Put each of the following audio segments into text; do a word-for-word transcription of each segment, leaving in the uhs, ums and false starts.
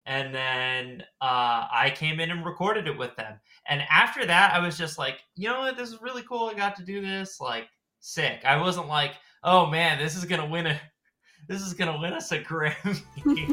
And then uh, I came in and recorded it with them. And after that, I was just like, you know what? This is really cool. I got to do this. Like, sick. I wasn't like, oh man, this is gonna win a, this is gonna win us a Grammy.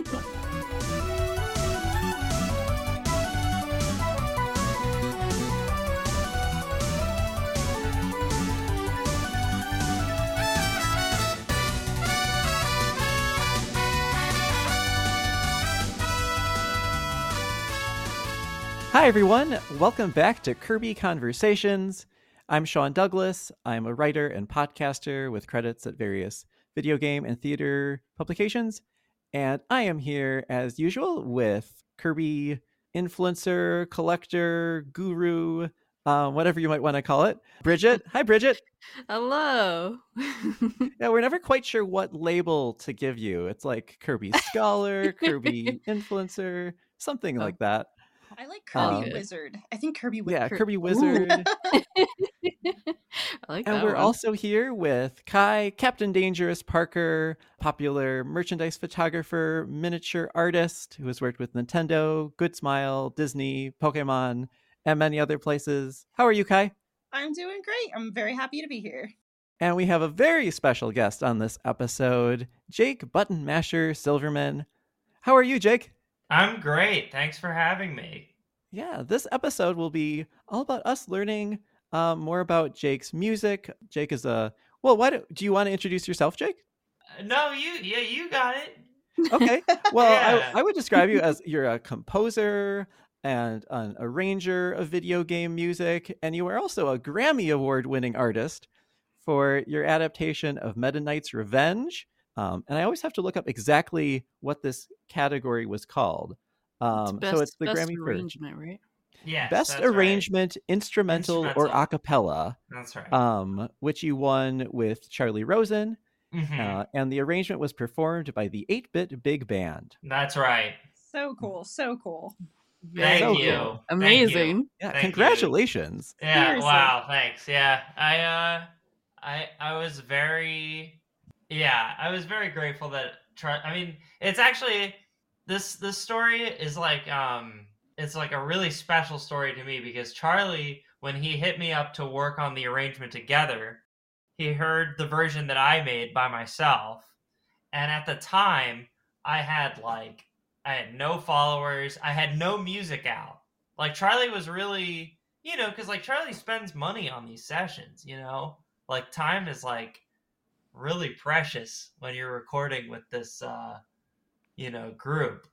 Hi, everyone. Welcome back to Kirby Conversations. I'm Sean Douglas. I'm a writer and podcaster with credits at various video game and theater publications. And I am here, as usual, with Kirby influencer, collector, guru, um, whatever you might want to call it, Bridget. Hi, Bridget. Hello. Yeah, we're never quite sure what label to give you. It's like Kirby Scholar, Kirby Influencer, something Oh. like that. I like Kirby Um, Wizard. I think Kirby Wizard. Yeah, Kirby Wizard. I like And that we're one. also here with Kai, Captain Dangerous Parker, popular merchandise photographer, miniature artist who has worked with Nintendo, Good Smile, Disney, Pokemon, and many other places. How are you, Kai? I'm doing great. I'm very happy to be here. And we have a very special guest on this episode, Jake Button Masher Silverman. How are you, Jake? I'm great. Thanks for having me. Yeah, this episode will be all about us learning um, more about Jake's music. Jake is a well. Why do, do you want to introduce yourself, Jake? Uh, No, you, yeah, you got it. Okay. Well, Yeah. I, I would describe you as you're a composer and an arranger of video game music, and you are also a Grammy Award-winning artist for your adaptation of Meta Knight's Revenge. Um, and I always have to look up exactly what this category was called. Um, best, so it's the best Grammy for arrangement, right? Yes, Best that's right. Arrangement, Instrumental, or Instrumental. a cappella, That's right. um, which you won with Charlie Rosen. Mhm. Uh, and the arrangement was performed by the eight-bit Big Band. That's right. So cool. So cool. Thank So you. cool. Thank you. Amazing. Yeah, Thank you. congratulations. Yeah. Seriously. Wow. Thanks. Yeah. I. Uh. I. I was very. Yeah. I was very grateful that. Try. I mean, it's actually this. This story is like. Um. It's like a really special story to me because Charlie, when he hit me up to work on the arrangement together, he heard the version that I made by myself, and at the time, I had like. I had no followers. I had no music out. Like Charlie was really, you know, because like Charlie spends money on these sessions, you know, like time is like really precious when you're recording with this, uh, you know, group.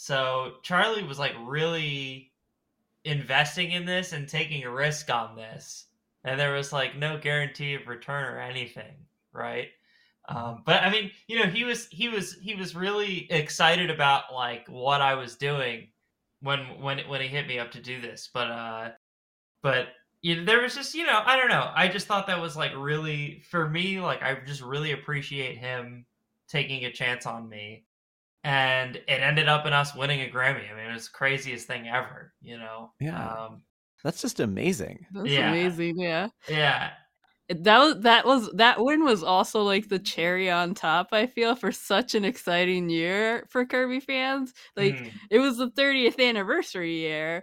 So Charlie was like really investing in this and taking a risk on this. And there was like no guarantee of return or anything, right? Um, but I mean, you know, he was he was he was really excited about like what I was doing when when when he hit me up to do this. But uh, but you know, there was just you know I don't know. I just thought that was like really for me. Like I just really appreciate him taking a chance on me, and it ended up in us winning a Grammy. I mean, it was the craziest thing ever. You know. Yeah. Um, That's just amazing. That's Yeah. amazing. Yeah. yeah. That was that was that win was also like the cherry on top, I feel, for such an exciting year for Kirby fans. Like Mhm. it was the thirtieth anniversary year.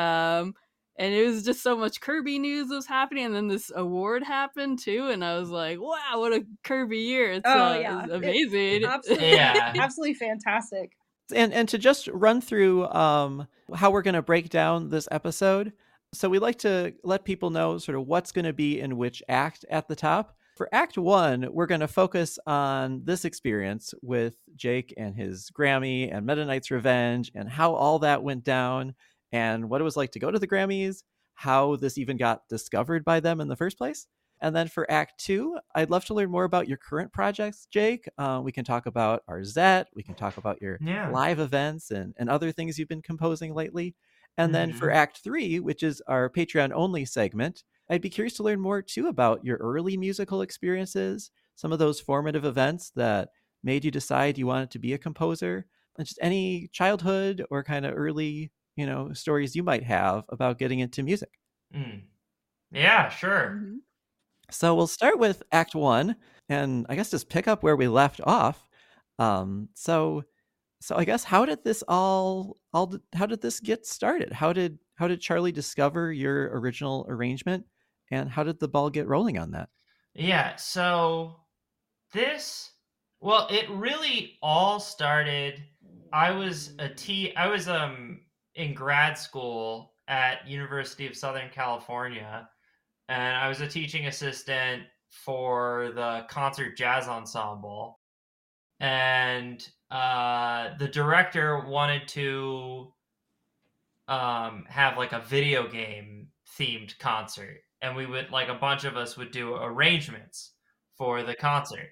Um and it was just so much Kirby news was happening, and then this award happened too, and I was like, "Wow, what a Kirby year!" It's, Oh, uh, yeah. it's amazing. Absolutely. Yeah. Absolutely fantastic. And and to just run through um, how we're going to break down this episode. So we like to let people know sort of what's going to be in which act at the top. For Act One, we're going to focus on this experience with Jake and his Grammy and Meta Knight's Revenge and how all that went down and what it was like to go to the Grammys, how this even got discovered by them in the first place. And then for Act Two, I'd love to learn more about your current projects, Jake. Uh, we can talk about our Zet. We can talk about your Yeah. live events and, and other things you've been composing lately. And then for Mhm. Act Three, which is our Patreon-only segment, I'd be curious to learn more, too, about your early musical experiences, some of those formative events that made you decide you wanted to be a composer, and just any childhood or kind of early, you know, stories you might have about getting into music. Mm. Yeah, sure. Mhm. So we'll start with Act One, and I guess just pick up where we left off. Um, so So I guess how did this all all how did this get started? How did how did Charlie discover your original arrangement, and how did the ball get rolling on that? Yeah, so this, well, it really all started. I was a T. I was um in grad school at University of Southern California, and I was a teaching assistant for the concert jazz ensemble. And uh, the director wanted to um, have like a video game themed concert, and we would like a bunch of us would do arrangements for the concert.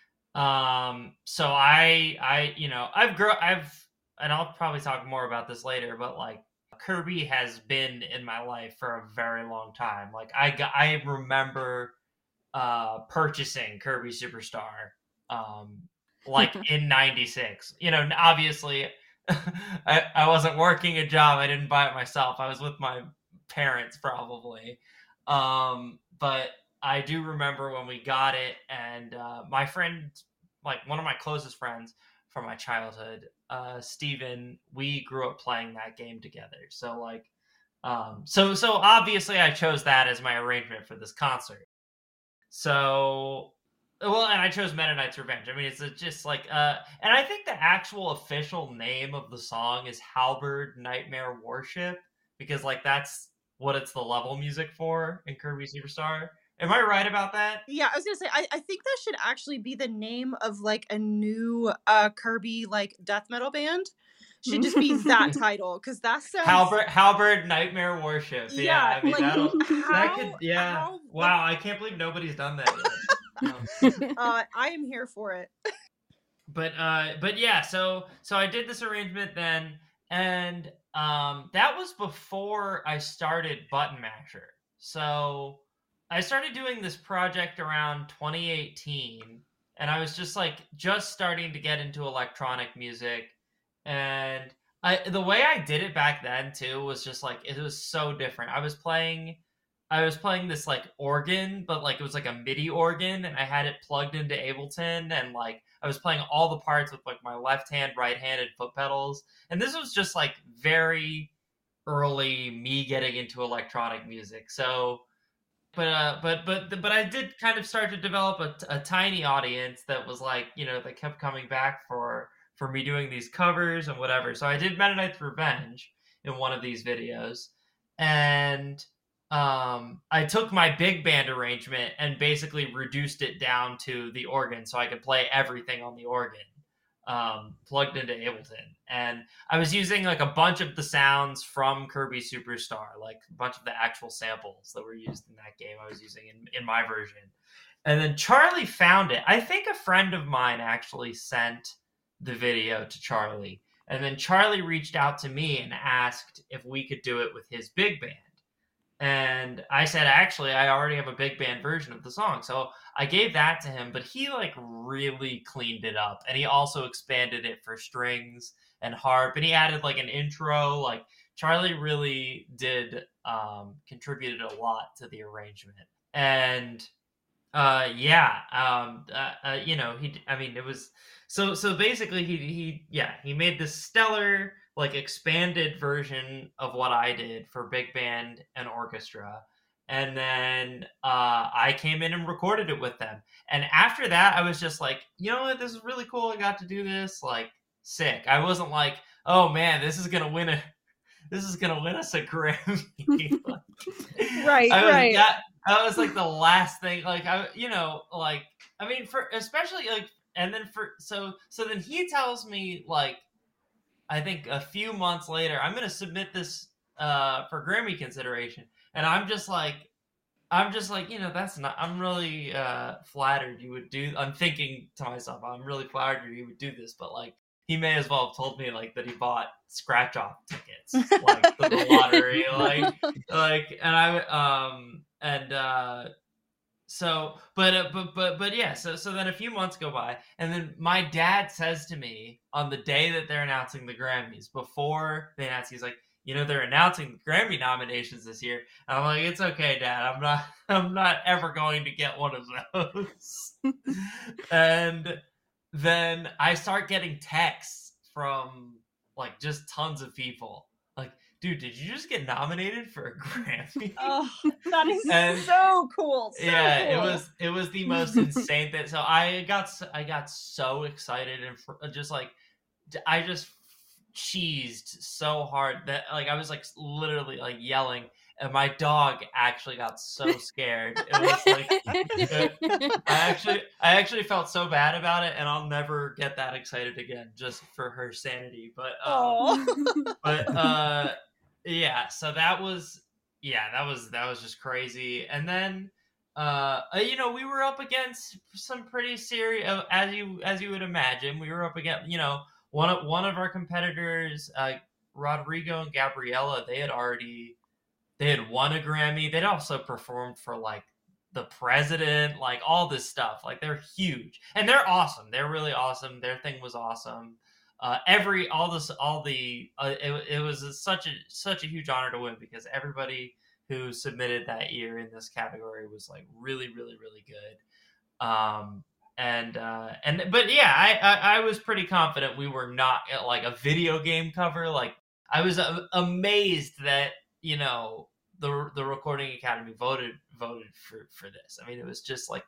Um, so I, I, you know, I've grown, I've, and I'll probably talk more about this later, but like Kirby has been in my life for a very long time. Like I got, I remember uh, purchasing Kirby Superstar, um, like in ninety-six. You know, obviously, I, I wasn't working a job. I didn't buy it myself. I was with my parents probably. Um, but I do remember when we got it, and uh, my friend, like one of my closest friends from my childhood, uh, Steven, we grew up playing that game together. So like, um, so so obviously I chose that as my arrangement for this concert. So, well, and I chose Mennonite's Revenge. I mean, it's just like, uh, and I think the actual official name of the song is Halberd Nightmare Warship, because like that's what it's the level music for in Kirby Superstar. Am I right about that? Yeah, I was gonna say, I, I think that should actually be the name of like a new uh Kirby like death metal band. Should just be that title, because that sounds Halberd Halberd Nightmare Warship. Yeah, Yeah, I mean like, that'll, that how- could yeah. how- Wow, I can't believe nobody's done that yet. Um, uh I am here for it. but uh but yeah, so so I did this arrangement then, and um that was before I started Button Masher. So I started doing this project around twenty eighteen, and I was just like just starting to get into electronic music. And I the way I did it back then too was just like it was so different. I was playing I was playing this like organ, but like it was like a MIDI organ, and I had it plugged into Ableton, and like I was playing all the parts with like my left hand, right handed foot pedals. And this was just like very early me getting into electronic music. So but uh but but but I did kind of start to develop a, a tiny audience that was like, you know, that kept coming back for for me doing these covers and whatever. So I did Mennonite's Revenge in one of these videos, and um I took my big band arrangement and basically reduced it down to the organ so I could play everything on the organ, um plugged into Ableton. And I was using like a bunch of the sounds from Kirby Superstar, like a bunch of the actual samples that were used in that game I was using in, in my version. And then Charlie found it. I think a friend of mine actually sent the video to Charlie. And then Charlie reached out to me and asked if we could do it with his big band. And I said, actually, I already have a big band version of the song. So I gave that to him, but he like really cleaned it up. And he also expanded it for strings and harp. And he added like an intro. Like Charlie really did um, contributed a lot to the arrangement. And uh, yeah, um, uh, uh, you know, he, I mean, it was, so, so basically he, he, yeah, he made this stellar, like expanded version of what I did for big band and orchestra. And then uh, I came in and recorded it with them. And after that, I was just like, you know what, this is really cool. I got to do this, like sick. I wasn't like, oh man, this is going to win a, this is going to win us a Grammy. Right, I was, right. That, that was like the last thing, like, I, you know, like, I mean, for, especially like, and then for, so, so then he tells me like, I think a few months later, I'm going to submit this uh, for Grammy consideration. And I'm just like, I'm just like, you know, that's not, I'm really uh, flattered you would do, I'm thinking to myself, I'm really flattered you would do this. But like, he may as well have told me like that he bought scratch off tickets, like for the lottery, like, like, and I, um, and, uh, so, but, uh, but, but, but yeah, so, so then a few months go by, and then my dad says to me on the day that they're announcing the Grammys, before they announce, he's like, you know, they're announcing the Grammy nominations this year. And I'm like, it's okay, Dad. I'm not, I'm not ever going to get one of those. And then I start getting texts from like just tons of people. Like, dude, did you just get nominated for a Grammy? Oh, that is And- so cool. So yeah, cool. it was it was the most insane thing. So I got s- I got so excited and fr- just like d- I just cheesed so hard that like I was like literally like yelling, and my dog actually got so scared. It was like I actually I actually felt so bad about it, and I'll never get that excited again just for her sanity. But um, Aw. but uh yeah, so that was yeah that was that was just crazy. And then uh uh, you know, we were up against some pretty serious, as you as you would imagine, we were up against, you know, one of one of our competitors, uh Rodrigo and Gabriella. They had already they had won a Grammy. They'd also performed for like the president, like all this stuff. Like they're huge and they're awesome. They're really awesome. Their thing was awesome. Uh, every all this all the uh, it, it was a, such a such a huge honor to win, because everybody who submitted that year in this category was like really really really good. Um, and uh, and but yeah, I, I I was pretty confident we were not at like a video game cover. Like I was uh, amazed that, you know, the the Recording Academy voted voted for for this. I mean, it was just like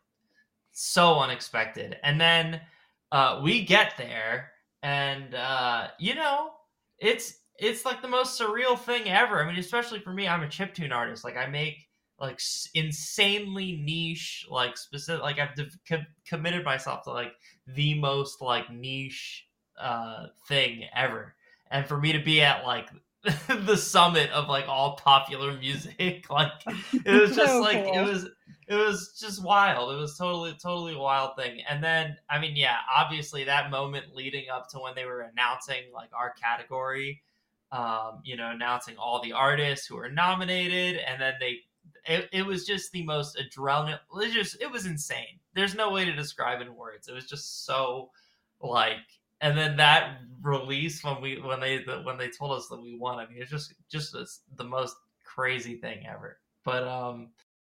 so unexpected. And then uh, we get there. And uh, you know, it's it's like the most surreal thing ever. I mean, especially for me, I'm a chiptune artist. Like I make like s- insanely niche, like specific. Like I've de- co- committed myself to like the most like niche uh, thing ever. And for me to be at like the summit of like all popular music, like it was just So like cool. it was it was just wild. It was totally, totally a wild thing. And then, I mean, yeah, obviously that moment leading up to when they were announcing like our category, um, you know, announcing all the artists who were nominated, and then they, it, it was just the most adrenaline. It was just, it was insane. There's no way to describe it in words. It was just so like, and then that release when we, when they, when they told us that we won, I mean, it's just, just the most crazy thing ever. But, um,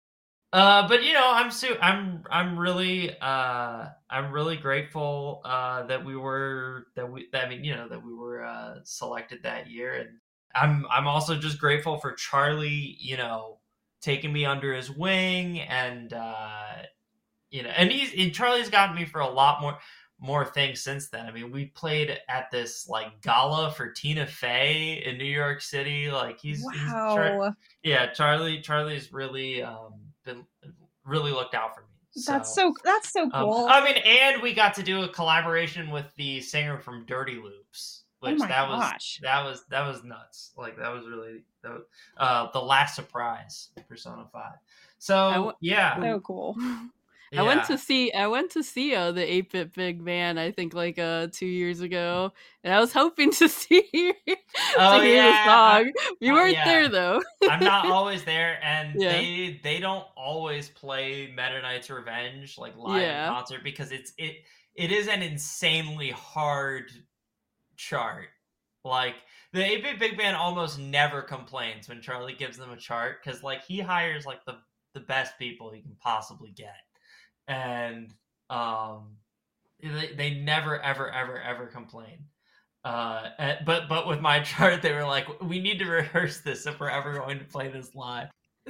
Uh, but you know, I'm su- I'm I'm really uh I'm really grateful uh that we were that we that, I mean, you know, that we were uh selected that year. And I'm I'm also just grateful for Charlie, you know, taking me under his wing. And uh you know, and he's and Charlie's gotten me for a lot more more things since then. I mean, we played at this like gala for Tina Fey in New York City. Like he's he's Char- Wow. yeah, Charlie Charlie's really um been really looked out for me. So, That's so that's so um, cool. I mean, and we got to do a collaboration with the singer from Dirty Loops, which Oh my that was gosh. that was that was nuts. Like that was really that was, uh the last surprise, Persona five. So I w- yeah, So cool. I went yeah. to see I went to see uh, the eight bit Big Band, I think like uh two years ago, and I was hoping to see Oh, to hear yeah, the song. You uh, weren't yeah. there though. I'm not always there, and Yeah. they they don't always play Meta Knight's Revenge like live Yeah. in concert, because it's it it is an insanely hard chart. Like the eight bit Big Band almost never complains when Charlie gives them a chart, because like he hires like the the best people he can possibly get. And um they, they never ever ever ever complain. Uh and, but but with my chart, they were like, we need to rehearse this if we're ever going to play this live.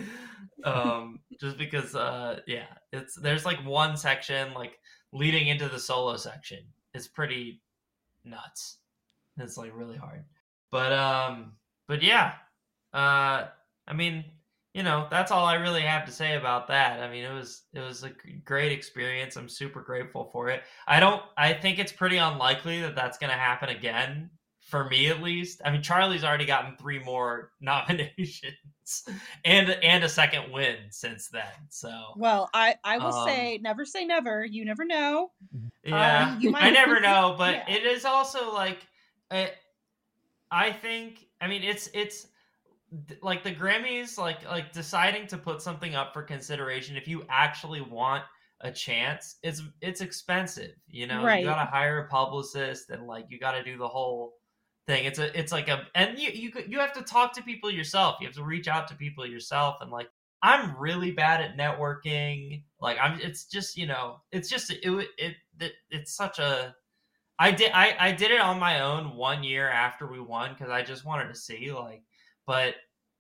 Um just because uh yeah, it's there's like one section like leading into the solo section. It's pretty nuts. It's like really hard. But um but yeah. Uh I mean, you know, that's all I really have to say about that. I mean, it was it was a g- great experience. I'm super grateful for it. I don't I think it's pretty unlikely that that's going to happen again, for me at least. I mean, Charlie's already gotten three more nominations and and a second win since then. So, Well, I I will Um, say never say never. You never know. yeah. Um, you I might- never know, but Yeah. it is also like I, I think I mean it's it's th- like the Grammys, like like deciding to put something up for consideration, if you actually want a chance, it's it's expensive, you know. Right. You got to hire a publicist, and like you got to do the whole thing. It's a it's like a and you you you have to talk to people yourself. You have to reach out to people yourself, and like I'm really bad at networking. Like I'm it's just, you know, it's just it it, it it's such a I did I, I did it on my own one year after we won because I just wanted to see like, but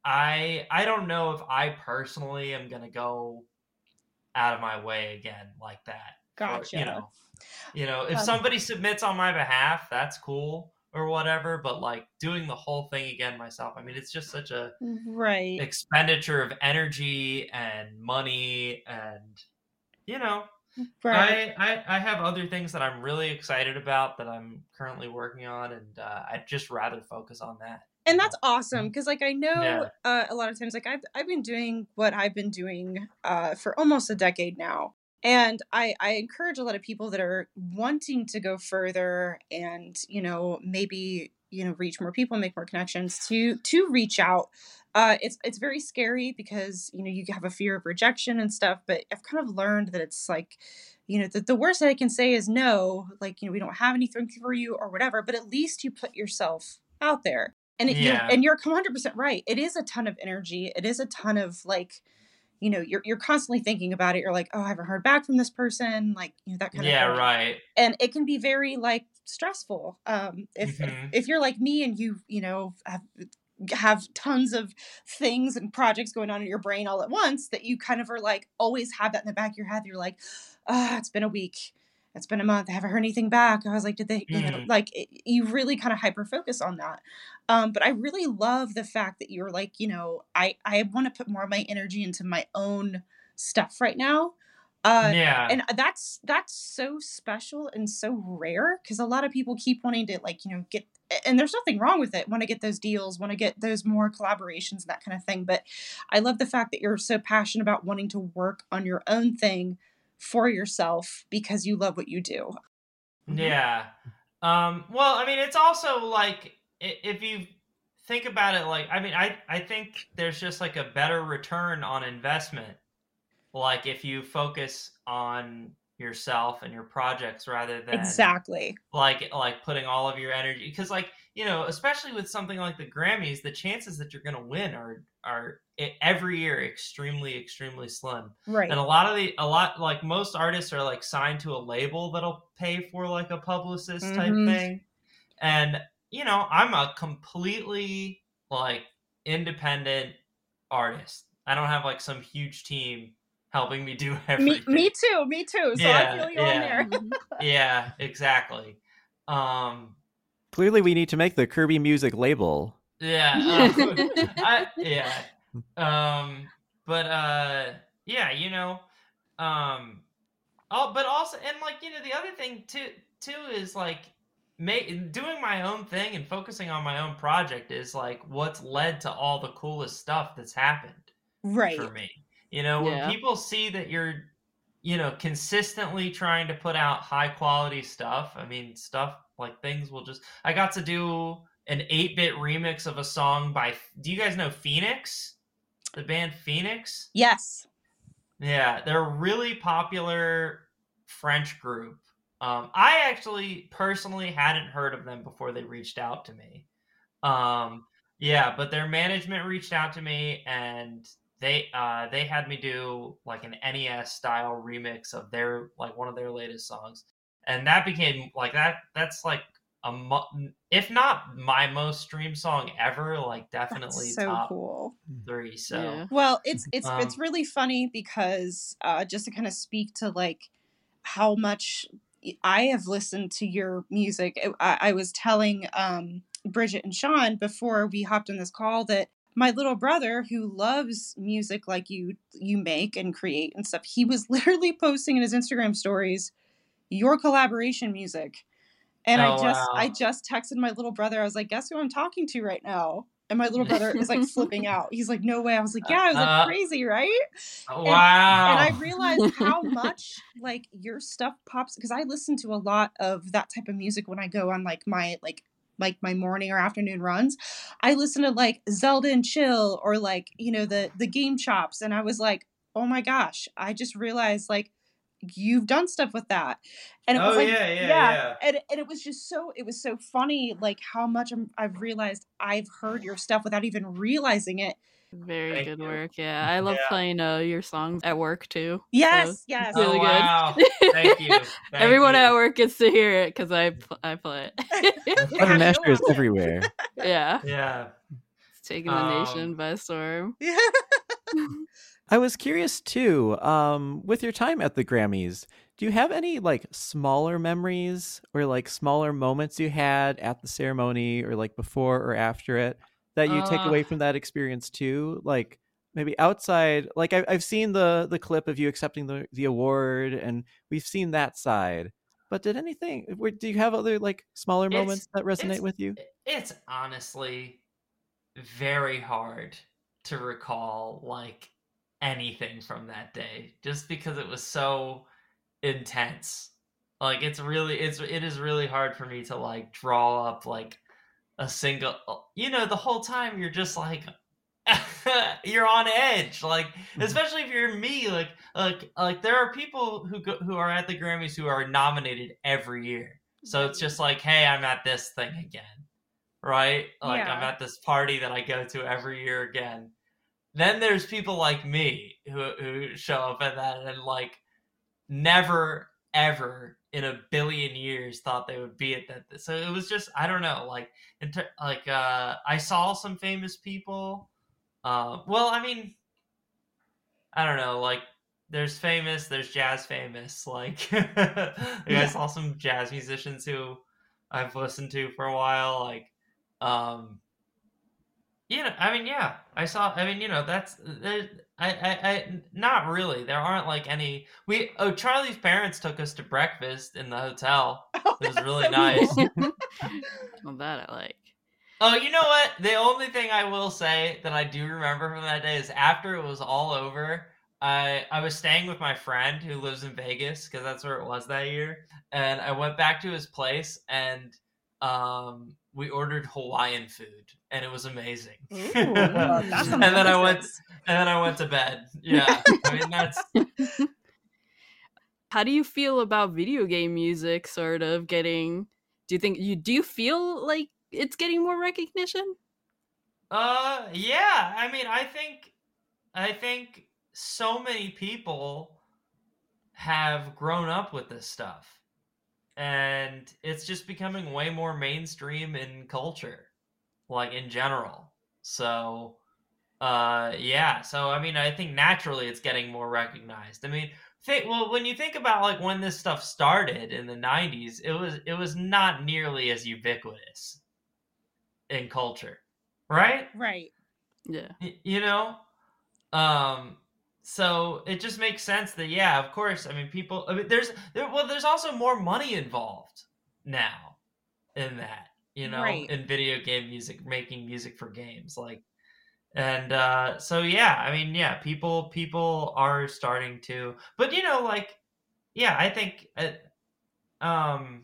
I I don't know if I personally am gonna go out of my way again like that. Gotcha. For, you know, you know, if Um, somebody submits on my behalf, that's cool or whatever. But like doing the whole thing again myself, I mean, it's just such a right. expenditure of energy and money, and you know, Right. I, I I have other things that I'm really excited about that I'm currently working on, and uh, I'd just rather focus on that. And that's awesome because, like, I know Yeah. uh, a lot of times, like, I've I've been doing what I've been doing uh, for almost a decade now, and I I encourage a lot of people that are wanting to go further and you know maybe you know reach more people, make more connections to to reach out. Uh, it's it's very scary because you know you have a fear of rejection and stuff, but I've kind of learned that it's like. You know, the, the worst that I can say is no, like, you know, we don't have anything for you or whatever, but at least you put yourself out there. And it, you Yeah. and you're one hundred percent right. It is a ton of energy. It is a ton of like, you know, you're you're constantly thinking about it. You're like, oh, I haven't heard back from this person, like, you know, that kind Yeah, of thing. right. And it can be very like stressful. Um, if Mhm. if you're like me and you, you know, have have tons of things and projects going on in your brain all at once, that you kind of are like always have that in the back of your head. You're like, ah, it's been a week. It's been a month. I haven't heard anything back. I was like, did they, you know, Mm. like it, you really kind of hyper focus on that. Um, but I really love the fact that you're like, you know, I, I want to put more of my energy into my own stuff right now. Uh, Yeah. and that's, that's so special and so rare because a lot of people keep wanting to like, you know, get, and there's nothing wrong with it. Want to get those deals, want to get those more collaborations, and that kind of thing. But I love the fact that you're so passionate about wanting to work on your own thing for yourself because you love what you do. Yeah. Um, well, I mean, it's also like i- if you think about it, like I mean, I I think there's just like a better return on investment, like if you focus on yourself and your projects rather than Exactly. like like putting all of your energy, because like you know especially with something like the Grammys, the chances that you're going to win are are e- every year extremely extremely slim. Right. And a lot of the a lot like most artists are like signed to a label that'll pay for like a publicist type Mhm. thing, and you know I'm a completely like independent artist. I don't have like some huge team helping me do Me, everything. me too. Me too. So I Yeah, feel you on yeah. there. Mhm. Yeah, exactly. Um, Clearly, we need to make the Kirby Music label. yeah, uh, I, yeah. Um, but uh, yeah, you know, um, oh, but also, and like you know, the other thing too, too is like, make doing my own thing and focusing on my own project is like what's led to all the coolest stuff that's happened Right. for me. You know, when Yeah. people see that you're, you know, consistently trying to put out high quality stuff, I mean, stuff like things will just. I got to do an eight bit remix of a song by. Do you guys know Phoenix? The band Phoenix? Yes. Yeah, they're a really popular French group. Um, I actually personally hadn't heard of them before they reached out to me. Um, yeah, but their management reached out to me and they uh, they had me do like an N E S style remix of their like one of their latest songs, and that became like that. That's like a mo- if not my most streamed song ever, like definitely That's so top cool. three. So Yeah. Well, it's it's Um, it's really funny because uh, just to kind of speak to like how much I have listened to your music. I, I was telling um, Bridget and Sean before we hopped on this call that my little brother, who loves music like you you make and create and stuff, he was literally posting in his Instagram stories your collaboration music. And I Oh, just I wow. just texted my little brother. I was like, guess who I'm talking to right now? And my little brother is like flipping out. He's like, no way. I was like, yeah, I was like, Uh, crazy, right? And, wow. and I realized how much like your stuff pops because I listen to a lot of that type of music when I go on like my like like my morning or afternoon runs. I listen to like Zelda and Chill or like, you know, the the Game Chops. And I was like, oh my gosh, I just realized like you've done stuff with that. And it was Oh, like, yeah, yeah, yeah. And, and it was just so, it was so funny, like how much I'm, I've realized I've heard your stuff without even realizing it Very Thank good you. work. Yeah, I love Yeah. playing uh, your songs at work too. Yes, so yes. it's really Oh, good. wow. Thank you. Thank Everyone you. at work gets to hear it because I pl- I play it. They Putter have no Master is option. everywhere. Yeah, Yeah. it's taking the nation Um, by storm. Yeah. I was curious too, um, with your time at the Grammys, do you have any like smaller memories or like smaller moments you had at the ceremony or like before or after it that you take uh, away from that experience too? Like maybe outside, like I, I've seen the the clip of you accepting the the award, and we've seen that side. But did anything? were- Do you have other like smaller it's moments that resonate it's with you? it's honestly very hard to recall like anything from that day just because it was so intense. Like it's really it's it is really hard for me to like draw up like a single, you know, the whole time you're just like you're on edge, like especially if you're me, like like like there are people who go, who are at the Grammys who are nominated every year. So it's just like, hey, I'm at this thing again, right? Like I'm Yeah. at this party that I go to every year again. Then there's people like me who who show up at that and like never ever in a billion years thought they would be at that. So it was just, I don't know, like inter- like uh I saw some famous people. Uh, well, I mean, I don't know, like there's famous, there's jazz famous. Like, like I Yeah. saw some jazz musicians who I've listened to for a while. Like, um, you know, I mean, yeah, I saw. I mean, you know, that's there. I, I, I, not really. There aren't like any. We oh, Charlie's parents took us to breakfast in the hotel. Oh, It was that's really so nice. cool. Well, that I like. Oh, you know what? The only thing I will say that I do remember from that day is after it was all over, I I was staying with my friend who lives in Vegas because that's where it was that year, and I went back to his place and um we ordered Hawaiian food and it was amazing. Ooh, and that sounds then I went delicious. and then I went to bed. Yeah, I mean that's How do you feel about video game music sort of getting do you think you do you feel like it's getting more recognition? uh yeah. I mean, I think I think so many people have grown up with this stuff and it's just becoming way more mainstream in culture, like in general. So uh yeah, so I mean, I think naturally it's getting more recognized. I mean, think well, when you think about like when this stuff started in the nineties, it was it was not nearly as ubiquitous in culture, right? Right. Yeah. Y- you know, um so it just makes sense that, yeah, of course. I mean, people, I mean, there's there, well there's also more money involved now in that, you know, Right. in video game music, making music for games, like. And uh so yeah, I mean, yeah, people people are starting to, but you know, like, yeah, I think uh, um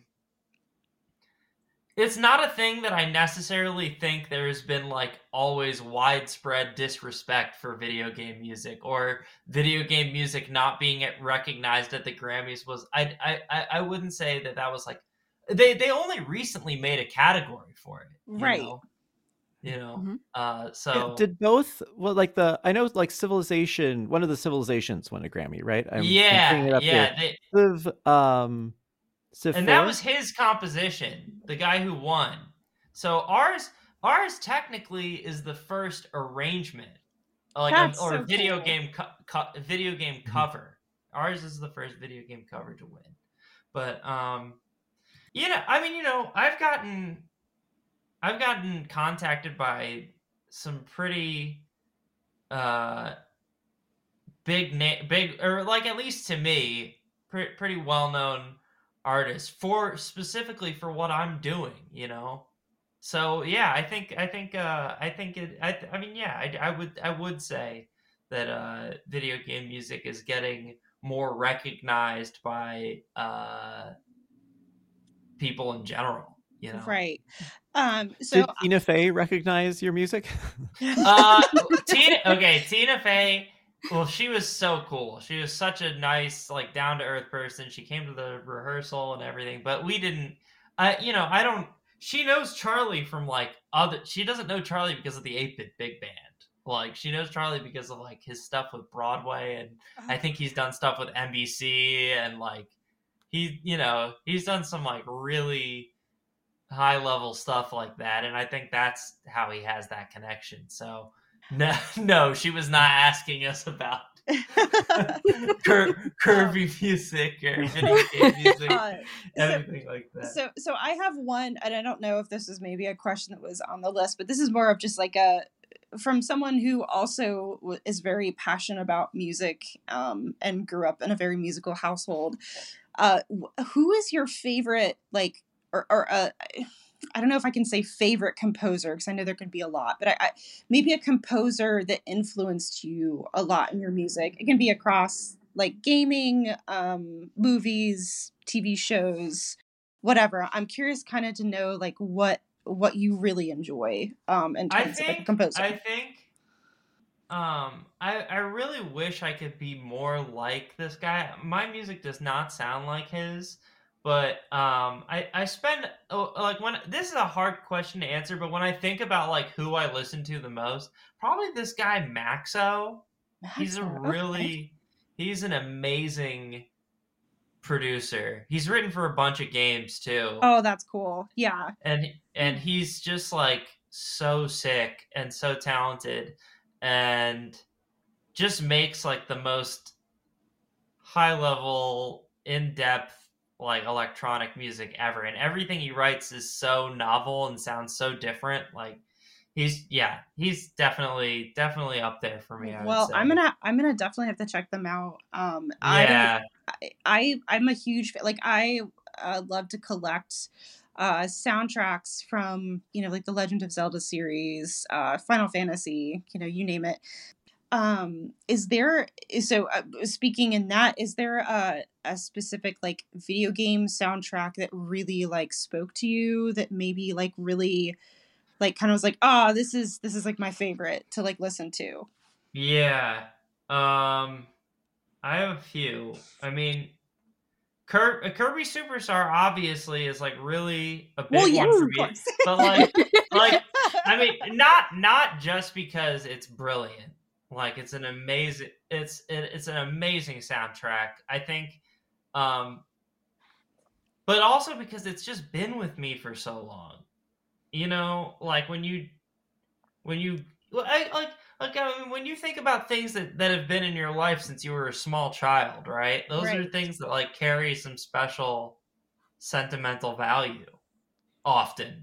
it's not a thing that I necessarily think there's been like always widespread disrespect for video game music or video game music not being recognized at the Grammys. Was I I I wouldn't say that that was like they they only recently made a category for it, you Right. know. You know. Mhm. Uh Yeah, so did both, well, like the I know like Civilization, one of the Civilizations won a Grammy, right? I'm, I'm bringing yeah, it up here. yeah, they, Civ, um, Civ and that four. was his composition, the guy who won. So ours ours technically is the first arrangement, like a, That's or so video cool. game co- co- video game Mhm. cover. Ours is the first video game cover to win. But um you know, I mean, you know, I've gotten I've gotten contacted by some pretty uh big na- big, or like, at least to me, pre- pretty well-known artists for specifically for what I'm doing, you know. So yeah, I think I think uh I think it I I mean, yeah, I, I would I would say that uh video game music is getting more recognized by uh people in general, you know. Right. Um. So. Did Tina Fey recognize your music? Uh Tina okay, Tina Fey, well, she was so cool. She was such a nice, like, down to earth person. She came to the rehearsal and everything, but we didn't. I, you know, I don't. She knows Charlie from like other. She doesn't know Charlie because of the eight bit Big Band. Like she knows Charlie because of like his stuff with Broadway, and I think he's done stuff with N B C, and like he, you know, he's done some like really high level stuff like that, and I think that's how he has that connection. So no, no, she was not asking us about cur- curvy music or video game music, Uh, so, anything like that. so, so I have one, and I don't know if this is maybe a question that was on the list, but this is more of just like a from someone who also w- is very passionate about music, um, and grew up in a very musical household. Uh, wh- who is your favorite, like, or, or uh, I don't know if I can say favorite composer because I know there could be a lot, but I, I maybe a composer that influenced you a lot in your music. It can be across like gaming, um, movies, T V shows, whatever. I'm curious kind of to know like what what you really enjoy um in I terms of like a think composer. I think um I I really wish I could be more like this guy. My music does not sound like his, but um I I spend oh, like when this is a hard question to answer, but when I think about like who I listen to the most, probably this guy Maxo. He's a Maxo, okay. really he's an amazing producer. He's written for a bunch of games too. Oh, that's cool. Yeah. And and he's just like so sick and so talented and just makes like the most high level, in-depth like electronic music ever. And everything he writes is so novel and sounds so different. Like he's yeah, he's definitely definitely up there for me, I would Well, say. I'm gonna I'm gonna definitely have to check them out. Um, Yeah. I don't, I I'm a huge fan. Like I uh, love to collect uh soundtracks from you know like the Legend of Zelda series, uh, Final Fantasy, you know you name it. Um, is there so uh, speaking in that, is there a a specific like video game soundtrack that really like spoke to you that maybe like really like kind of was like, oh, this is this is like my favorite to like listen to? Yeah. Um I have a few. I mean, Kir- Kirby Superstar obviously is like really a big Well, yes, one for of me, course. but like, like I mean, not not just because it's brilliant. Like it's an amazing, it's it, it's an amazing soundtrack. I think, um, but also because it's just been with me for so long. You know, like when you when you well, I, like like I mean, when you think about things that, that have been in your life since you were a small child, right? Those are Right. things that like carry some special sentimental value often.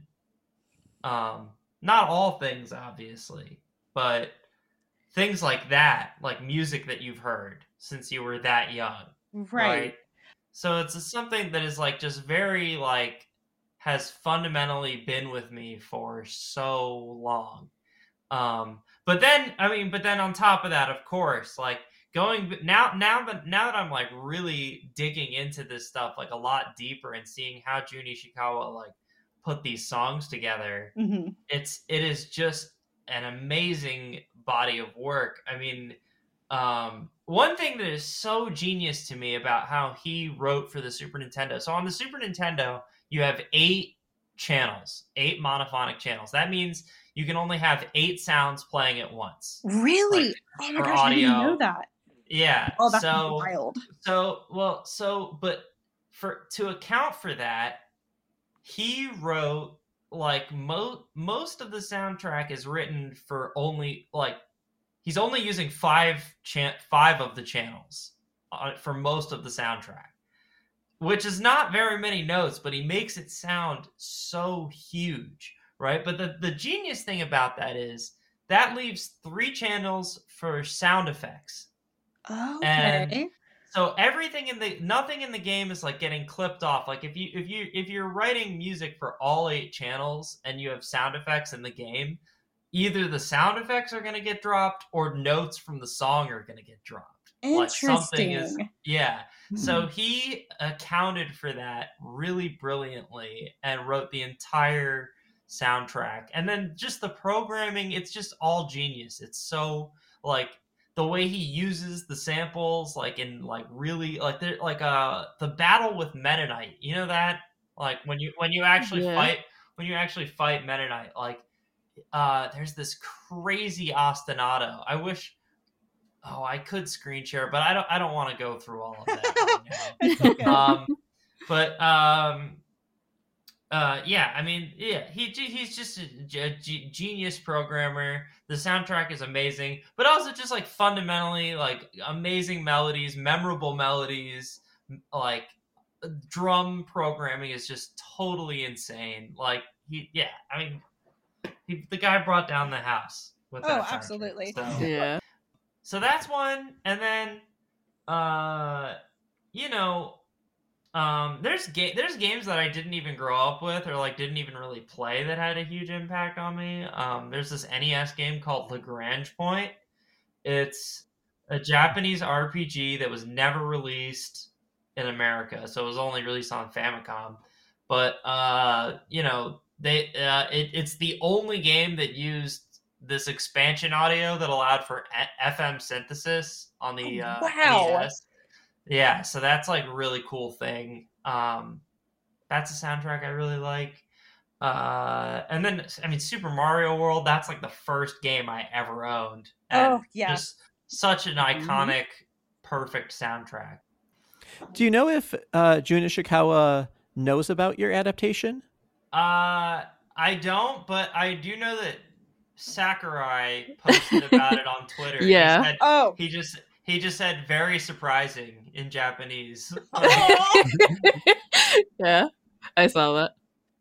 Um, not all things, obviously, but things like that, like music that you've heard since you were that young, Right. right? So it's something that is like just very like has fundamentally been with me for so long. Um, but then, I mean, but then on top of that, of course, like going now, now that now that I'm like really digging into this stuff like a lot deeper and seeing how Jun Ishikawa like put these songs together, hmm it's it is just an amazing body of work. I mean, um, one thing that is so genius to me about how he wrote for the Super Nintendo. So on the Super Nintendo, you have eight channels, eight monophonic channels. That means you can only have eight sounds playing at once. Really? Like, Oh my for gosh, I didn't know audio. that. Yeah. Oh, that's so wild. so well so but for to account for that, he wrote like mo- most of the soundtrack is written for only like he's only using five chan- five of the channels uh, for most of the soundtrack, which is not very many notes, but he makes it sound so huge, right? But the, the genius thing about that is that leaves three channels for sound effects. Okay. And so everything in the nothing in the game is like getting clipped off. Like if you if you if you're writing music for all eight channels and you have sound effects in the game, either the sound effects are going to get dropped or notes from the song are going to get dropped. Like something is Interesting. yeah. Hmm. So he accounted for that really brilliantly and wrote the entire soundtrack. And then just the programming, it's just all genius. It's so like the way he uses the samples, like in like really like they're like uh the battle with Meta Knight. You know that? Like when you when you actually Yeah. fight when you actually fight Meta Knight, like uh, there's this crazy ostinato. I wish. Oh, I could screen share, but I don't. I don't want to go through all of that right now. It's okay. um, but um, uh, yeah, I mean, yeah, he he's just a, a g- genius programmer. The soundtrack is amazing, but also just like fundamentally like amazing melodies, memorable melodies, like drum programming is just totally insane. Like he, yeah, I mean, he, the guy brought down the house with Oh, that soundtrack. absolutely. So, Yeah. so that's one, and then, uh, you know, um, there's ga- there's games that I didn't even grow up with or like didn't even really play that had a huge impact on me. Um, there's this N E S game called Lagrange Point. It's a Japanese R P G that was never released in America, so it was only released on Famicom. But uh, you know, they uh, it, it's the only game that used this expansion audio that allowed for e- F M synthesis on the uh, Wow. N E S. Yeah, so that's like a really cool thing. Um, that's a soundtrack I really like. Uh, and then, I mean, Super Mario World, that's like the first game I ever owned. And Oh, yeah. just such an iconic, perfect soundtrack. Do you know if uh, Jun Ishikawa knows about your adaptation? Uh, I don't, but I do know that Sakurai posted about it on Twitter. Yeah. He said, Oh. he just he just said very surprising in Japanese. Yeah, I saw that.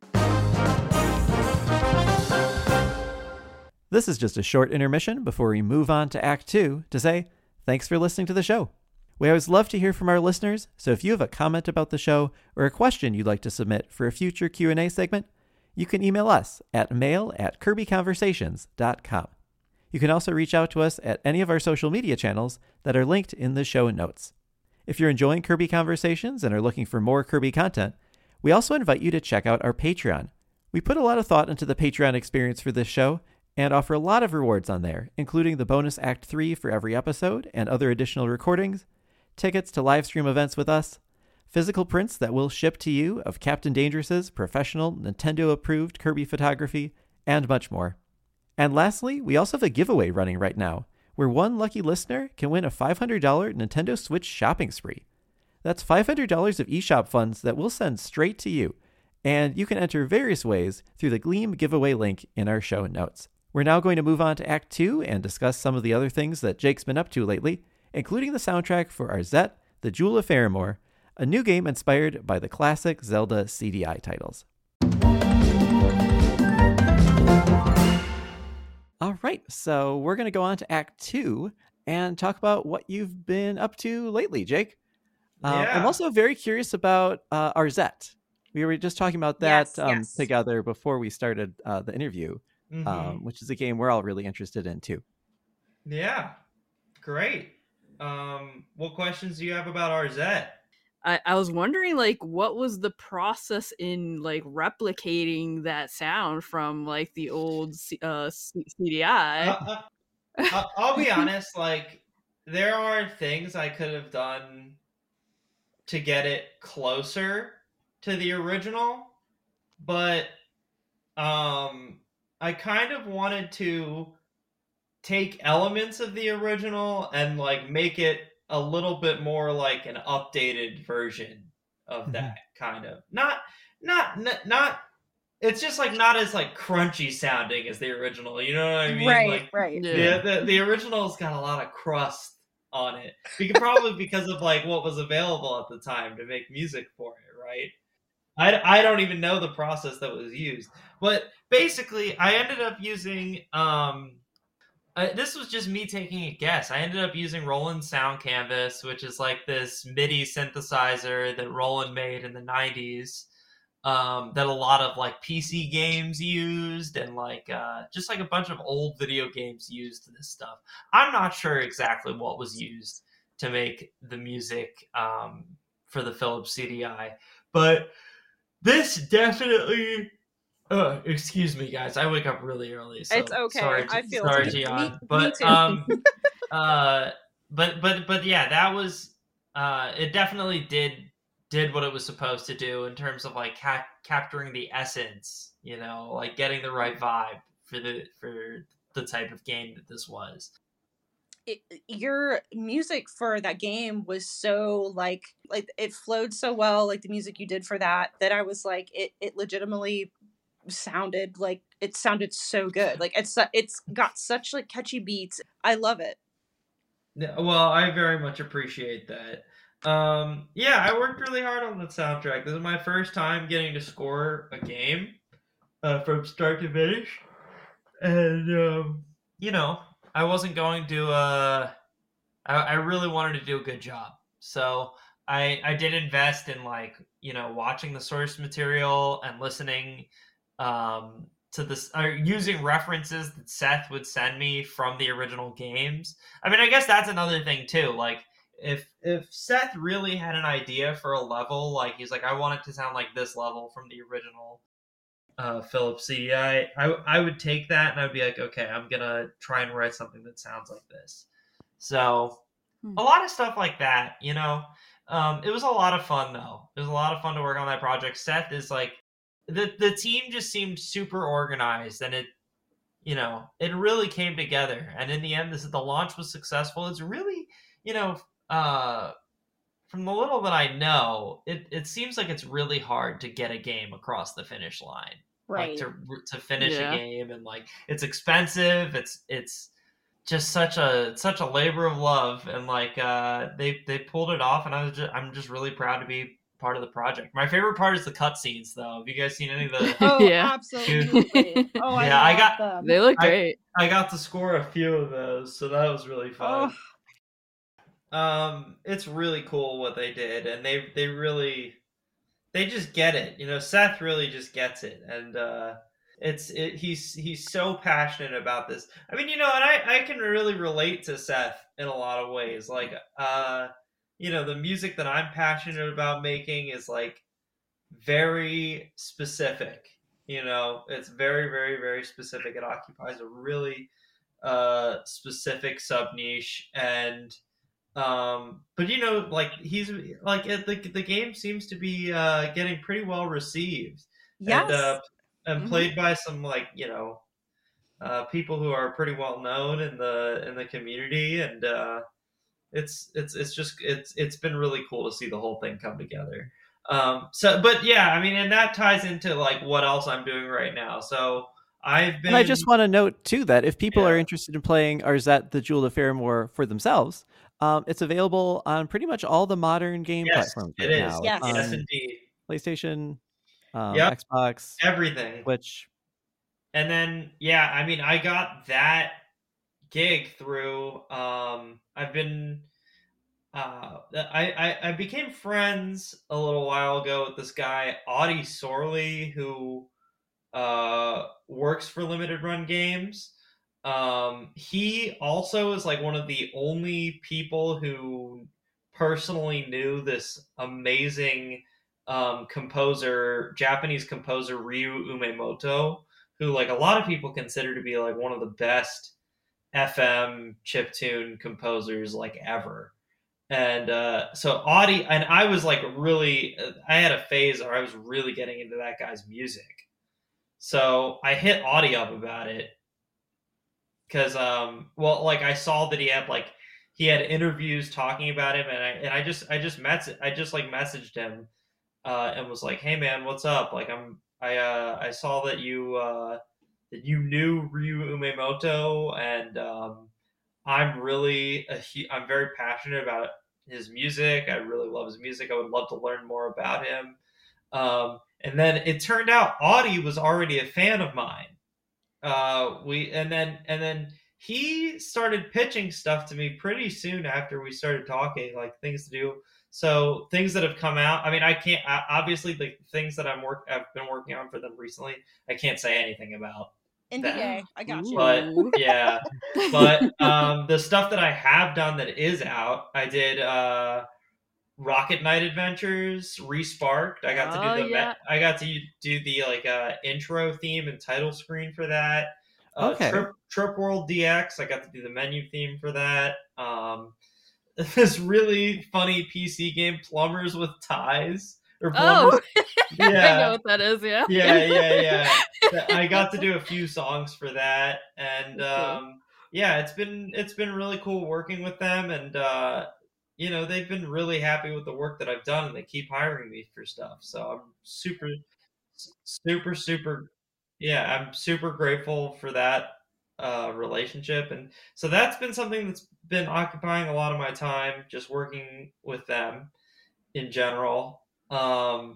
This is just a short intermission before we move on to Act Two to say thanks for listening to the show. We always love to hear from our listeners, so if you have a comment about the show or a question you'd like to submit for a future Q and A segment, you can email us at mail at kirby conversations dot com. You can also reach out to us at any of our social media channels that are linked in the show notes. If you're enjoying Kirby Conversations and are looking for more Kirby content, we also invite you to check out our Patreon. We put a lot of thought into the Patreon experience for this show and offer a lot of rewards on there, including the bonus Act three for every episode and other additional recordings, tickets to live stream events with us, physical prints that we'll ship to you of Captain Dangerous's professional Nintendo-approved Kirby photography, and much more. And lastly, we also have a giveaway running right now, where one lucky listener can win a five hundred dollars Nintendo Switch shopping spree. That's five hundred dollars of eShop funds that we'll send straight to you, and you can enter various ways through the Gleam giveaway link in our show notes. We're now going to move on to Act two and discuss some of the other things that Jake's been up to lately, including the soundtrack for Arzette, The Jewel of Faramore, a new game inspired by the classic Zelda C D I titles. All right, so we're going to go on to Act two and talk about what you've been up to lately, Jake. Um, Yeah. I'm also very curious about uh, Arzette. We were just talking about that Yes, um, yes. together before we started uh, the interview, Mhm. um, which is a game we're all really interested in too. Yeah, great. Um, what questions do you have about Arzette? I, I was wondering, like, what was the process in like replicating that sound from like the old C- uh, C- CDI? Uh, uh, I'll, I'll be honest, like, there are things I could have done to get it closer to the original, but um, I kind of wanted to take elements of the original and like make it a little bit more like an updated version of that kind of not not not, not it's just like not as like crunchy sounding as the original, you know what I mean? Right, Like, right. yeah, the, the original's got a lot of crust on it. Because probably because of like what was available at the time to make music for it, right? I, I don't even know the process that was used. But basically, I ended up using um uh, this was just me taking a guess. I ended up using Roland Sound Canvas, which is like this MIDI synthesizer that Roland made in the nineties. Um, that a lot of like P C games used, and like uh, just like a bunch of old video games used this stuff. I'm not sure exactly what was used to make the music um, for the Philips C D I, but this definitely. Uh, excuse me, guys. I wake up really early. So It's okay. Sorry, I feel sorry, me- Gian. me- but me too. um, uh, but but but yeah, that was uh, it. Definitely did did what it was supposed to do in terms of like ca- capturing the essence. You know, like getting the right vibe for the for the type of game that this was. It, your music for that game was so like like it flowed so well, like the music you did for that, that I was like, it it legitimately sounded like it sounded so good. Like it's it's got such like catchy beats. I love it. Yeah, well, I very much appreciate that. Um, yeah, I worked really hard on the soundtrack. This is my first time getting to score a game uh, from start to finish, and um, you know, I wasn't going to. Uh, I, I really wanted to do a good job, so I I did invest in like you know watching the source material and listening um, to this, or using references that Seth would send me from the original games. I mean, I guess that's another thing too. Like, if if Seth really had an idea for a level, like he's like, I want it to sound like this level from the original uh, Philips C D, I, I I would take that and I'd be like, okay, I'm gonna try and write something that sounds like this. So Hmm. a lot of stuff like that, you know. Um, it was a lot of fun though. It was a lot of fun to work on that project. Seth is like, the the team just seemed super organized, and it, you know, it really came together. And in the end, this the launch was successful. It's really, you know, uh, from the little that I know, it it seems like it's really hard to get a game across the finish line, like Right. to to finish Yeah. a game, and like it's expensive. It's it's just such a such a labor of love, and like uh, they they pulled it off, and I was just, I'm just really proud to be part of the project. My favorite part is the cutscenes, though. Have you guys seen any of the? Oh, Yeah. absolutely. Oh, I Yeah, I love got- them. They look I- great. I got to score a few of those, so that was really fun. Um, it's really cool what they did, and they they really they just get it. You know, Seth really just gets it, and uh, it's it, he's he's so passionate about this. I mean, you know, and I I can really relate to Seth in a lot of ways. Like, uh, you know, the music that I'm passionate about making is like very specific. You know, it's very very very specific. It occupies a really uh specific sub niche, and um but you know, like he's like it, the the game seems to be uh getting pretty well received, Yes. and uh and Mhm. played by some, like, you know, uh people who are pretty well known in the in the community, and uh it's it's it's just it's it's been really cool to see the whole thing come together. Um so but yeah, I mean, and that ties into like what else I'm doing right now. So I've been And I just want to note too that if people are Yeah. interested in playing Arzette the Jewel of Faramore for themselves, um, it's available on pretty much all the modern game Yes, platforms it right is. now. Yes. It's Yes, on indeed. PlayStation, um, Yep. Xbox, Everything. Switch. And then, yeah, I mean, I got that gig through. Um, I've been, uh, I, I I became friends a little while ago with this guy Audie Sorley, who uh works for Limited Run Games. Um, he also is like one of the only people who personally knew this amazing um, composer, Japanese composer Ryu Umemoto, who like a lot of people consider to be like one of the best F M chiptune composers like ever. And uh, so Audie, and I was like really, I had a phase where I was really getting into that guy's music. So I hit Audie up about it because, um, well, like I saw that he had like he had interviews talking about him, and I and I just I just met I just like messaged him uh, and was like, hey man, what's up? Like I'm I uh, I saw that you uh, that you knew Ryu Umemoto, and um, I'm really a, I'm very passionate about his music. I really love his music. I would love to learn more about him. Um, and then it turned out Audie was already a fan of mine. Uh, we and then and then he started pitching stuff to me pretty soon after we started talking, like things to do. So things that have come out. I mean, I can't obviously the things that I'm work I've been working on for them recently. I can't say anything about. N D A. I got you. But Ooh. yeah, but um, the stuff that I have done that is out, I did uh, Rocket Knight Adventures Resparked. I got to Oh, do the me- yeah. I got to do the like uh, intro theme and title screen for that. Uh, Okay. Trip Trip World D X. I got to do the menu theme for that. Um, this really funny P C game, Plumbers with Ties, Oh, I know Yeah, what that is. Yeah. yeah, yeah, yeah. Th- I got to do a few songs for that, and That's cool. um, yeah, it's been it's been really cool working with them, and uh, you know they've been really happy with the work that I've done, and they keep hiring me for stuff. So I'm super, s- super, super, yeah, I'm super grateful for that uh, relationship, and so that's been something that's been occupying a lot of my time, just working with them in general. Um,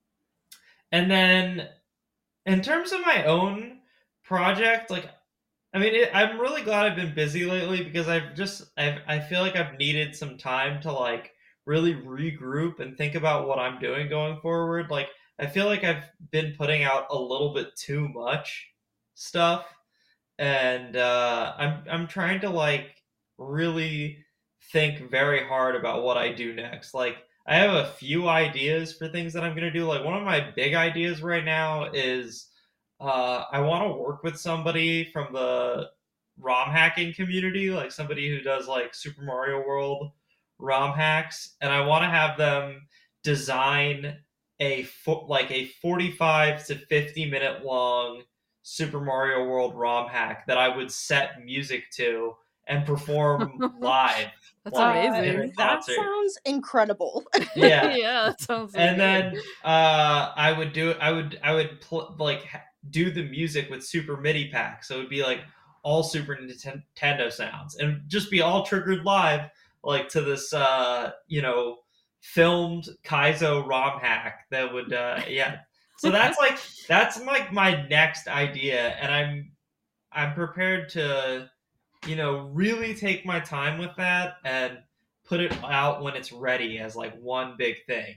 and then in terms of my own project, like I mean, it, I'm really glad I've been busy lately because I've just I've, I feel like I've needed some time to like really regroup and think about what I'm doing going forward. Like I feel like I've been putting out a little bit too much stuff, and uh, I'm I'm trying to like really think very hard about what I do next. Like I have a few ideas for things that I'm gonna do. Like one of my big ideas right now is uh, I want to work with somebody from the ROM hacking community, like somebody who does like Super Mario World ROM hacks, and I want to have them design a fo- like a forty-five to fifty minute long Super Mario World ROM hack that I would set music to and perform live, That's like in amazing. a Uh, that concert. sounds incredible. Yeah, Yeah, that sounds so and good. then uh, I would do I would I would pl- like ha- do the music with Super MIDI pack, so it would be like all Super Nintendo sounds and just be all triggered live, like to this uh, you know filmed Kaizo ROM hack that would uh, yeah. So that's like that's like my next idea, and I'm I'm prepared to you know really take my time with that and put it out when it's ready as like one big thing.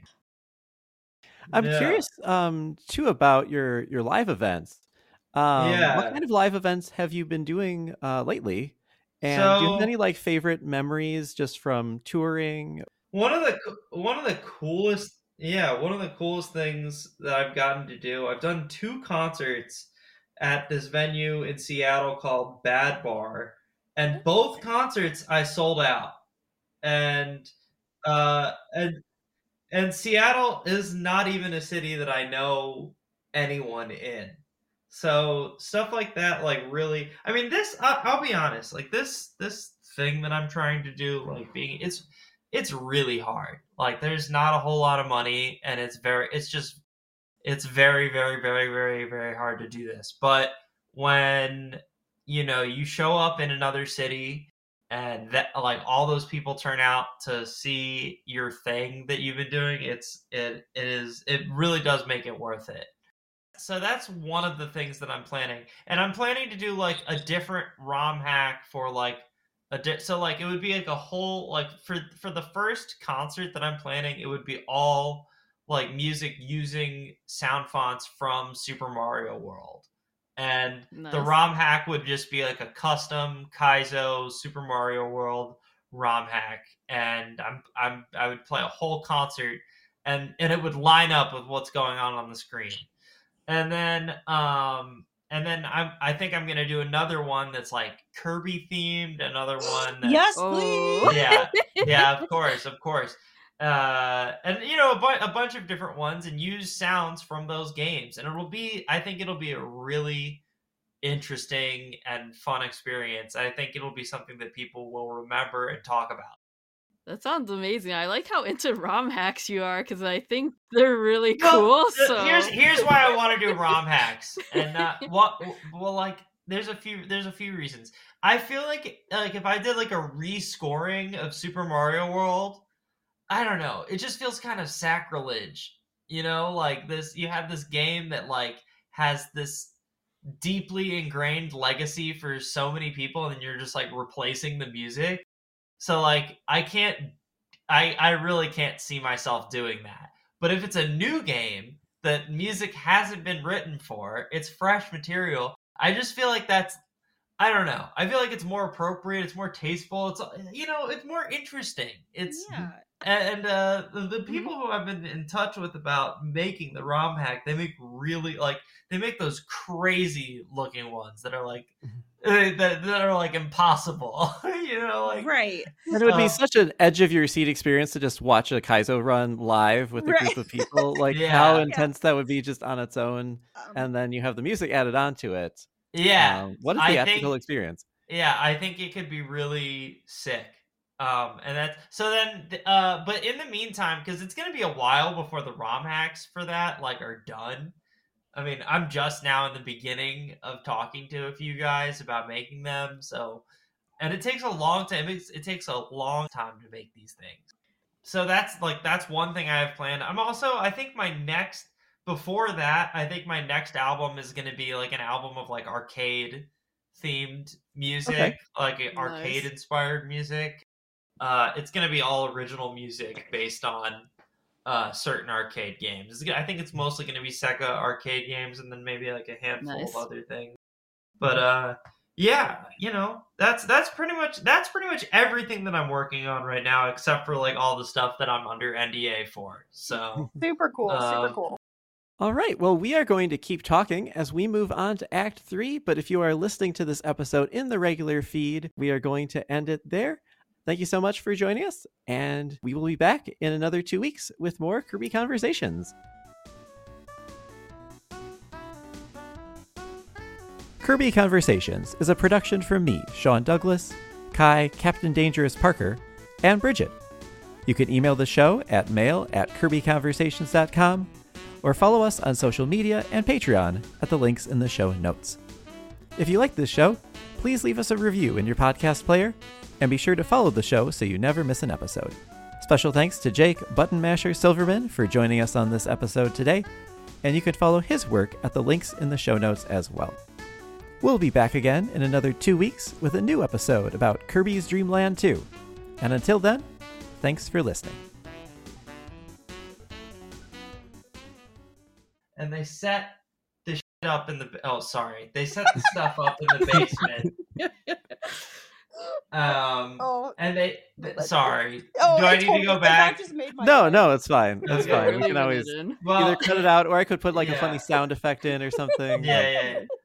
I'm Yeah. curious um, too about your your live events. Um, what Yeah. kind of live events have you been doing uh, lately? And do you have So any like favorite memories just from touring? one of the co- one of the coolest yeah, one of the coolest things that I've gotten to do, I've done two concerts at this venue in Seattle called Bad Bar, and both concerts I sold out. And uh and and Seattle is not even a city that I know anyone in. So stuff like that, like really, I mean, this. I, I'll be honest, like this this thing that I'm trying to do, like being, it's it's really hard. Like there's not a whole lot of money, and it's very, it's just, it's very, very, very, very, very hard to do this. But when you know you show up in another city and that like all those people turn out to see your thing that you've been doing, it's it it is it really does make it worth it. So that's one of the things that I'm planning, and I'm planning to do like a different ROM hack for like a di- so like it would be like a whole like for for the first concert that I'm planning, it would be all like music using sound fonts from Super Mario World, and the Nice. ROM hack would just be like a custom Kaizo Super Mario World ROM hack, and I'm I'm I would play a whole concert, and and it would line up with what's going on on the screen. And then um and then I'm I think I'm gonna do another one that's like Kirby themed, another one that's Yes, Oh. please. yeah, yeah, of course, of course. Uh and you know a, bu- a bunch of different ones and use sounds from those games. And it'll be I think it'll be a really interesting and fun experience. I think it'll be something that people will remember and talk about. That sounds amazing. I like how into ROM hacks you are because I think they're really Well, cool. th- So here's here's why I want to do ROM hacks, and uh, what well like there's a few there's a few reasons. I feel like like if I did like a rescoring of Super Mario World, I don't know, it just feels kind of sacrilege, you know, like this you have this game that like has this deeply ingrained legacy for so many people, and you're just like replacing the music. So like I can't I I really can't see myself doing that. But if it's a new game that music hasn't been written for, it's fresh material. I just feel like that's I don't know. I feel like it's more appropriate. It's more tasteful. It's you know, it's more interesting. It's Yeah. and uh, the, the Mhm. people who I've been in touch with about making the ROM hack, they make really like they make those crazy looking ones that are like uh, that that are like impossible. You know, like Right. And it would be Uh, such an edge of your seat experience to just watch a Kaizo run live with a Right. group of people. Like Yeah. how Yeah. intense that would be just on its own. Um, And then you have the music added onto it. yeah. Um, what a I theatrical think- experience. Yeah, I think it could be really sick. Um, and that's so then, th- uh, but in the meantime, because it's gonna be a while before the ROM hacks for that like are done. I mean, I'm just now in the beginning of talking to a few guys about making them, so and it takes a long time. It, it takes a long time to make these things. So that's like that's one thing I have planned. I'm also I think my next before that, I think my next album is gonna be like an album of like arcade themed music, Okay. like Nice. arcade inspired music. Uh, it's gonna be all original music based on uh, certain arcade games. It's gonna- I think it's mostly gonna be Sega arcade games, and then maybe like a handful Nice. of other things. But uh, yeah, you know, that's that's pretty much that's pretty much everything that I'm working on right now, except for like all the stuff that I'm under N D A for. So super cool. Um, super cool. All right. Well, we are going to keep talking as we move on to Act three. But if you are listening to this episode in the regular feed, we are going to end it there. Thank you so much for joining us. And we will be back in another two weeks with more Kirby Conversations. Kirby Conversations is a production from me, Sean Douglas, Kai, Captain Dangerous Parker, and Bridget. You can email the show at mail at kirby conversations dot com or follow us on social media and Patreon at the links in the show notes. If you like this show, please leave us a review in your podcast player and be sure to follow the show so you never miss an episode. Special thanks to Jake Button Masher Silverman for joining us on this episode today, and you can follow his work at the links in the show notes as well. We'll be back again in another two weeks with a new episode about Kirby's Dream Land two. And until then, thanks for listening. and they set the shit up in the oh sorry they set the stuff up in the basement. Um, Oh, and they th- Let- sorry. oh, Do I it need totally- to go that back? just made my No, day. no, it's fine. It's Okay. fine. We Really can went always in. Well, either cut it out or I could put like a yeah. funny sound effect in or something. yeah, yeah, yeah.